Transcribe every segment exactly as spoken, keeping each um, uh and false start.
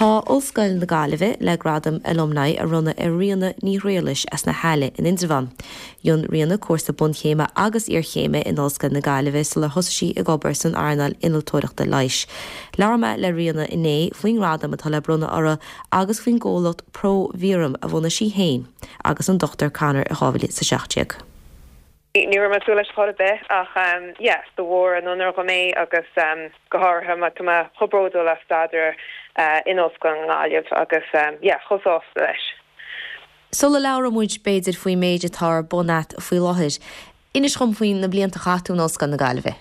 Tá Ollscoil na Gaillimhe le gradam alumni a runna ar riana ní réalis as na Haile in Indrevan. Dionn riana cuasa bunchéime agus iarchéime in Ollscoil na Gaillimhe sa le thosaí i gcobar san airneall innealtóireachta leighis. Learma le riana inné faoin radam atá le brunna ara agus faoin ggólat pro-vírum a bhuna sí héin agus an dochtar Conor a hábhaile sa seachtaíoch. Ní mar túla chola be ach um, yes, the war an unar go mé agus um, gohartha ma tuma chobródó le staidir uh, in Ollscoil na Gaillimhe agus um, yeah, chosás leis. Sulla leabhar muid beidir faoi méid atá bonat faoi láthir. Inis chum faoin na blianta chatú in Ollscoil na Gaillimhe?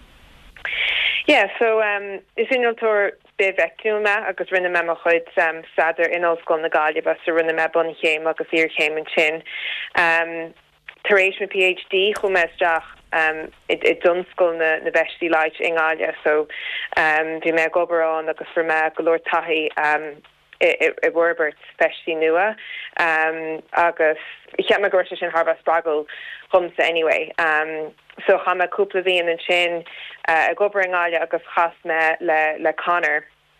Yeah, so um, is inaltóir be bheictúma agus rinne me mo chuid um, staidir in Ollscoil na Gaillimhe sa rinne me bunchéim agus iarchéim an sin. Um, Taréis my PhD chum meisteach um it it dunscoil na na bheistí leid in Gaillimhe, so um bhí me gobarán agus for me golóir taithí um i i Werbert bheistí nua um agus ich heb me go sin Harvard Spraggle chumsa anyway um so cha me cúpla bhíon an sin uh, a gobar in Gaillimhe agus chas me le le Conor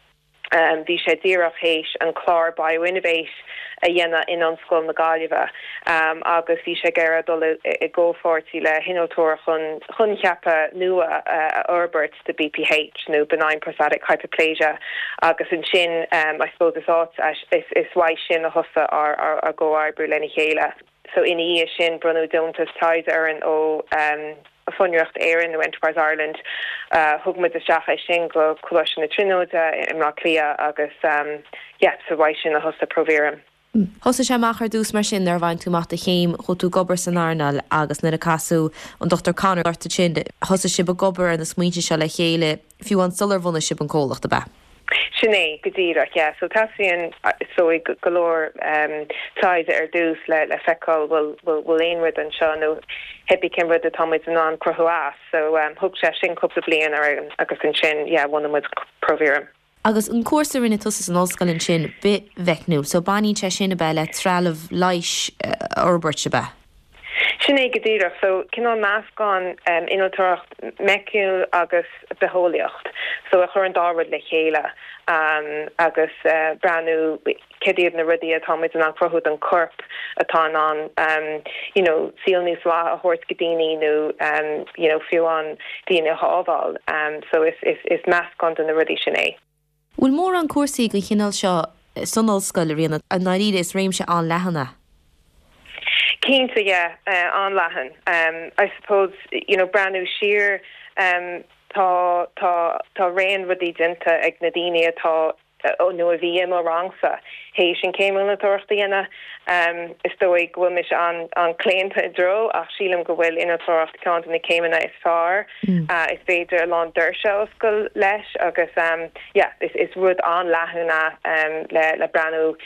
um bhí sé díreach héis an chlár bioinnovate a dhéanana in Ollscoil na Gaillimhe um, agus bhí sé gcéire dul i ggófortí le hinaltóir chun chun cheapa nua uh, Herbert the B P H nó benign prostatic hyperplasia agus an sin um, I suppose is áit is is why sin a hosa ar ar ar go arbú lena chéile. So in í sin brunú dontas tais an ó um a funneocht éireann nó Enterprise Ireland uh, thugmuid a seacha sin go cloisian na trinóide in má clia agus um, yeah, so why sin a hosa provírum. Thosa sé machar dús mar sin ar bhain tú mata chéim chu tú gobar san airneall agus na a casú an doctor Conor orta sin thosa si ba gobar an na smuointe se le chéile fiú an sular bhna si an cólacht a ba. Sinné godíach, yeah. So tasíon so i golóir um, táid ar dús le le feicáil bhfuil bhfuil éonrid an seo nó hepi cin rud a táid an an crothúás, so um, thug sé sin cúpla bliain ar agus an sin, yeah, bhna muid provírum. Agus an cuasa rinne tusa an Ollscoil an sin bit bheicnú, so baní te sinna be le trealamh leighis Herbert se be. Sinné godíach, so cinál meascán um, inaltóireacht meiciúil agus behólaíocht, so a chur an dáhad le chéile um, agus uh, breanú cedíad na rudí atáid an an crothúd an corp atá an um, you know, síl níos lá a hort go daoine nó um, you know, fiú an daoine hábháil, um, so is, is, is meascán na rudí sinné. Bhfuil mór an cuasaí go chinál seo san Ollscoil a rianana a naíad is réimse an lehanana? Cínta, yeah, uh, an lehan. Um, I suppose, you know, brand-new sheer um, tá tá tá réon rudí dinta ag na daoine atá ó nó a bhí mar rangsa hééis sin céim na tuachtaíana um, is dóigh bhfuil mis an an cléanta dro ach sílam go bhfuil ina tuacht cáanta na céimena is fearr mm. uh, is féidir lá d'irse oscail leis agus um, yeah, is, is rud an lehanna um, le, le breanú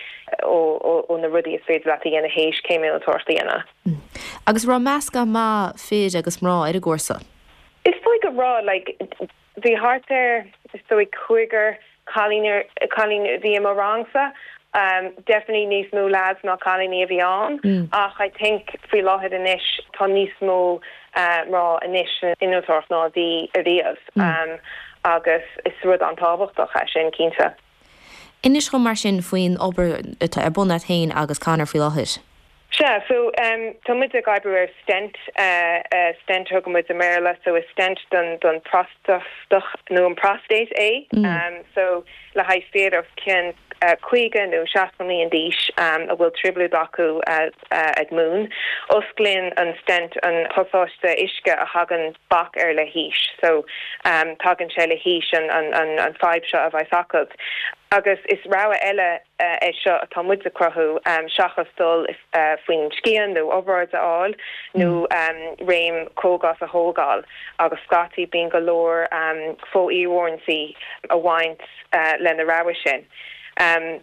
ó ó na rudí is féidir leat dhéana hééis céim na tuachtaíana. Mm. Agus rá measca má féid agus mrá ar a gcósa? Is dóigh go rá, like, bhí hart ar is dóigh chuigar Colleen Colleen the Morangsa um definitely níos mó lads ná Colleen a bhí an mm. ach I think frí láhead inis tá níos mó uh, rá inis inúirt ná bhí a bhíos mm. um agus is rud an tábhachtach a sin cínta. Inis go mar sin faoin obair ar bunat hain agus Conor frí láhead? Sure, so um tomid a gaibre stent uh uh stent hugumid a merla, so a stent done done prostate no an prostate a mm. um so la high state of kin uh quiga no shasmani and dish um a will triblu doku at uh, at moon usklin and stent and hososta ishka a hagan bak er la hish, so um tagan shella hish and and and five shot of isakut agus is rawa ella uh, e seo atá muid a crothú um, seachastal uh, faoin scian nó obair all nó um, réim cógas a hógáil agus scatí bíon go leor um, fó íhhairnsaí a bhaint uh, lena rawa sin. Um,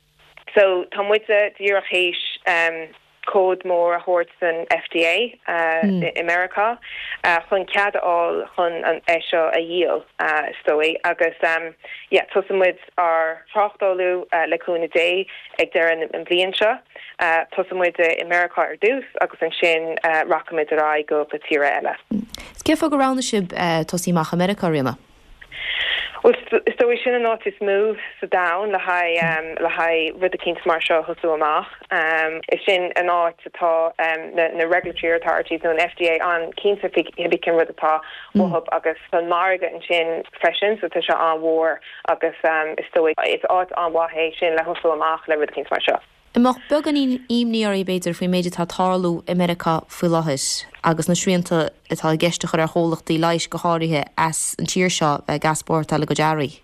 so tá muid a díreach héis um, cód mór a hort san F D A uh, mm. in America chun cead all chun an eisio a díal uh, stoi agus um, yeah, tosamid ar trochtolú uh, leúna dé ag dean an blian seo uh, tosamid in America ar dús agus an sin uh, rachamid ará go patíra eile. Scéfa go rána sib uh, tosíach America rina? Well, so we sin not is move so down le hai um le hai rid Kings Marshall hosu amach um is sin an art atá um na, na regulatory authorities no F D A on Kings hibi kin rid atá wohub agus an marga and sin freshen so ta an war agus um is so it's art on wahe sin le hosu amach le rid Kings Marshall. Imach began imníorí beidir faoi méidir tá tarlú America faoi láthis agus na sríanta atá gceiste ar chólachtaí leiis go háirithe as an tíir seo bheith gaspóir le go dearí.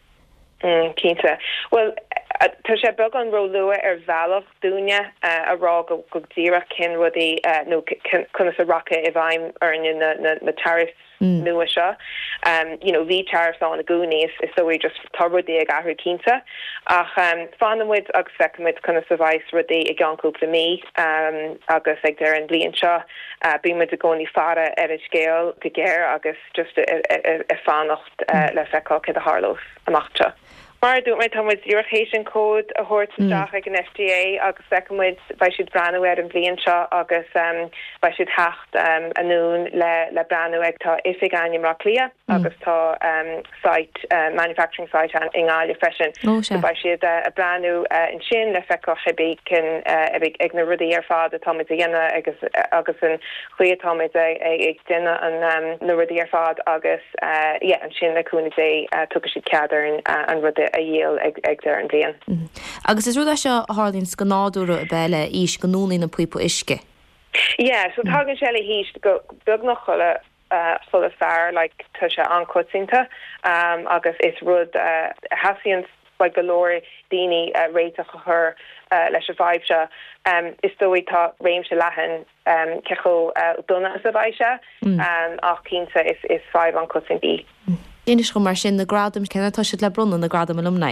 Cínta. Well, tá sé began ro lua ar bhealach dúne a rá go go ddíra cin rudí nó chuna sa racha i bhaim arne na na tariffs nua seo. Um, you know, bhí tariffs an na gúníos is so we just tá rudí ag ahrú cínta. Ach um, fanamid agus fecamid chuna sa bhais rudí i gceanúpla mí um, agus ag deir an blion seo uh, bímid a gcónaí fara ar a scéal go géir agus just a fánacht uh, le feicáil cé a Harlow amachta. Mar dú mé táid European Code a hort staach ag an F D A agus secondid bei siad brandú ar an bblion seo agus um, bei siad hacht um, anún le, le brandú ag tá ifig aim ra lia agus tá um, site, uh, manufacturing site an ingáile freisin. Oh, so bei siad uh, a brandú uh, in sin le feicach hebí cin uh, ag na rudí ar fád a táid a dhéine agus, agus an chuí táid ag duine an um, na rudí ar fád agus uh, yeah, an sin le cúna dé uh, tu siad ceadar uh, an rudí a dhéal ag, ag deir an bblion. Mm. Agus is rud se hálín scanáúra a bheile ís ganúnaí na puipo isce? Yeah, so tágann se le híis go beag nach chola uh, chola fearr like, tá se ancótínta um, agus is rud uh, hasíonn like golóir daoine uh, réiteach a chur uh, leis a bhaib se um, is dóí tá réimse lehan um, cecho uh, donna a bhaise mm. um, ach cínta is, is five ancótínta. Mm. Dénis go mar sin na gradam cena tá siad le brunna na gradam alumni.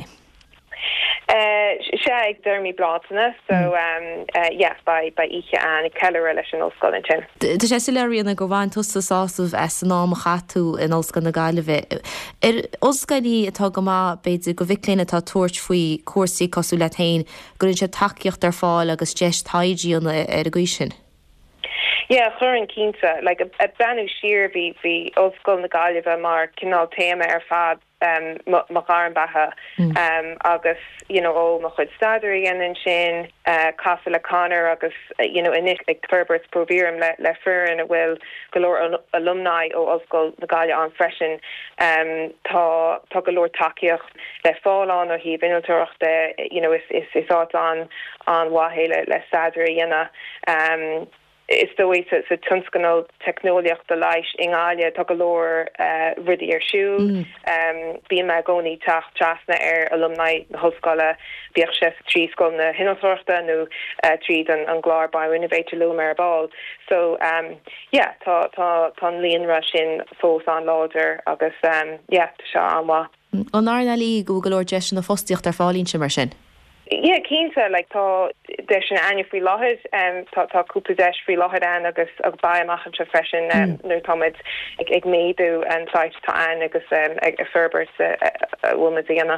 Uh, sé ag dermi blátana, so um, uh, yeah, by by iche an ceile leis an Ollscoil an sin. Tá sé siléiríonna go bhain tusta sásamh as an ná chatú in Ollscoil na Gaillimhe. Ar oscailí atá go má beidir go bhicléine tá tuairt faoi cuasaí cosú le tain, gur sé takeíocht ar fáil agus deis taidíonna ar a gcuisin. Yeah, churin cínta, like a, a brand sheer vi vi Ollscoil na Gaillimhe mar cinál téma ar fad um ma garan baha mm. um agus you know all ma chud stadri and in sin uh Casa le Connor agus uh, you know in ag Ferbert's provirum le le fur and it will galore alumni o Ollscoil na Gaillimhe an freshen um tá tá galore takeíocht le fall on or he vinultocht de you know is is is out on on wahele le stadri yana um is the way to to tunscanal technoliaach de leish ingalia tagalor uh riddy ar shoe mm. um be me goni tach chasna air alumni hoscola biach chef tree school na hinosorta no uh treed and an glar by innovator lumer ball so um yeah ta ta tan lean russian fós an lauder agus um yeah sha anwa on arna li google just na fostiocht ar fálín se mar sin. Yeah, Keensa like tá deis an aine frí láthid um tá tá cúpla deis frí láthid an agus ag baimach an freisin um nó táid ag ag méadú an site tá an agus um ag a Ferbert a bhfuil dhéana.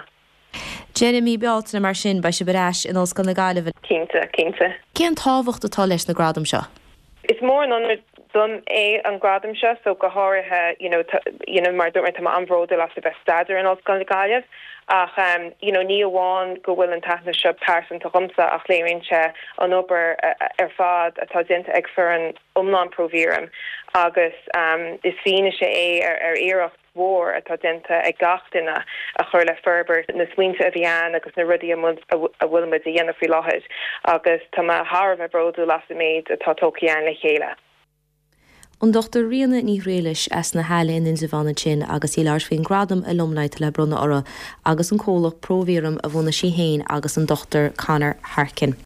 Jeremy bealtainna mar sin ba se beráis in Ollscoil na Gaillimhe. Keensa, Keensa. Cén tábhacht atá leis na gradam seo? It's more an under done a an gradam seo so go háirithe you know you know mar dúir tá an bhróda las a bheith staidir in Ollscoil na Gaillimhe. Ach, um, you know, ní amháin go bhfuil an taithne seo person tá chumsa ach léironn se an obair ar fad atá dinta ag fear an umlán próvírum agus um, is fine sé é ar ar iirecht mhór atá dinta ag gachtainna a chur le Ferbert na swinte a bhíán agus na rudí a bhfuil muid a dhéanamh faoi láthid agus tá thar bheith bródú las méid atá tócián le chéile. An Doctor Rianna ní réilis as na hálinn in Savannah sin agus í láir faoin gradam alumni le brunna ora agus an cólach próvírum a bhna sí héin agus an Doctor Connor Harkin.